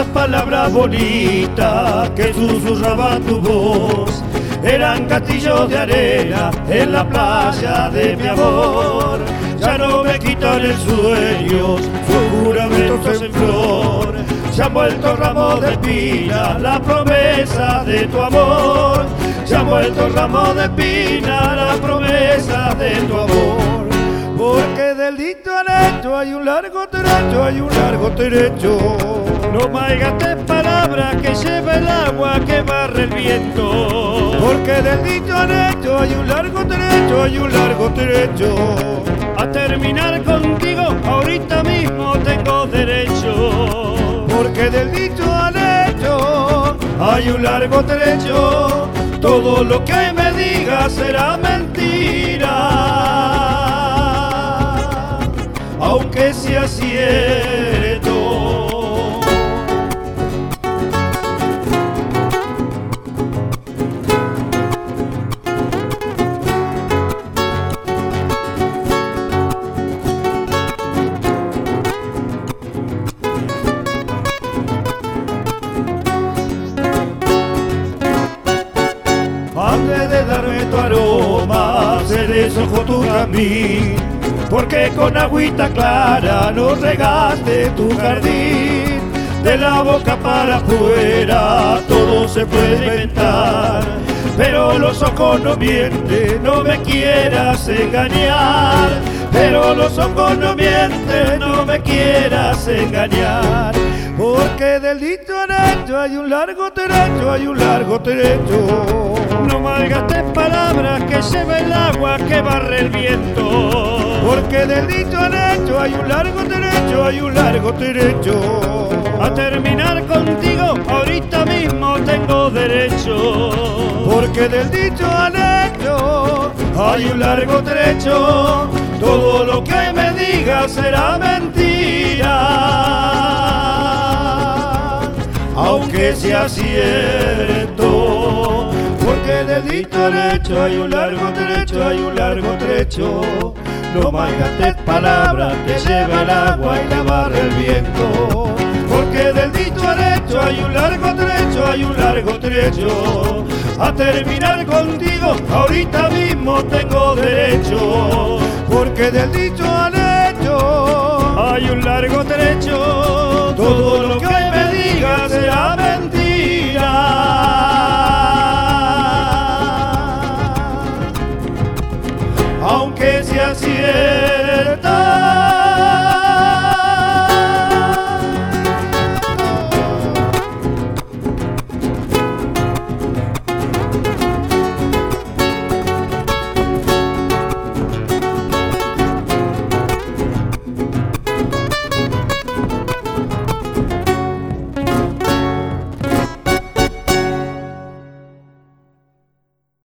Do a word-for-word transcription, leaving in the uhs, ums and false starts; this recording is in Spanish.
esas palabras bonitas que susurraba tu voz eran castillos de arena en la playa de mi amor. Ya no me quitan el sueño, sus juramentos en flor. Se han vuelto ramos de espina la promesa de tu amor. Se han vuelto ramos de espina la promesa de tu amor. Porque del dicho al hecho hay un largo trecho, hay un largo trecho. No malgastes palabras que lleva el agua que barre el viento. Porque del dicho al hecho hay un largo trecho, hay un largo trecho. A terminar contigo ahorita mismo tengo derecho. Porque del dicho al hecho hay un largo trecho. Todo lo que me digas será mentira, aunque sea cierto. Antes de darme tu aroma, se deshojó tu jazmín, porque con agüita clara nos regaste tu jardín. De la boca para afuera todo se puede inventar, pero los ojos no mienten, no me quieras engañar. Pero los ojos no mienten, no me quieras engañar. Porque del dicho al hecho hay un largo trecho, hay un largo trecho. No malgastes palabras que lleva el agua que barre el viento. Porque del dicho al hecho hay un largo trecho, hay un largo trecho. A terminar contigo ahorita mismo tengo derecho. Porque del dicho al hecho hay un largo trecho. Todo lo que me digas será mentira, aunque sea cierto. Porque del dicho al hecho hay un largo trecho, hay un largo trecho. No malgastes palabras que lleva el agua y la barre el viento. Porque del dicho al hecho hay un largo trecho, hay un largo trecho. A terminar contigo ahorita mismo tengo derecho. Porque del dicho al hecho hay un largo trecho. Todo lo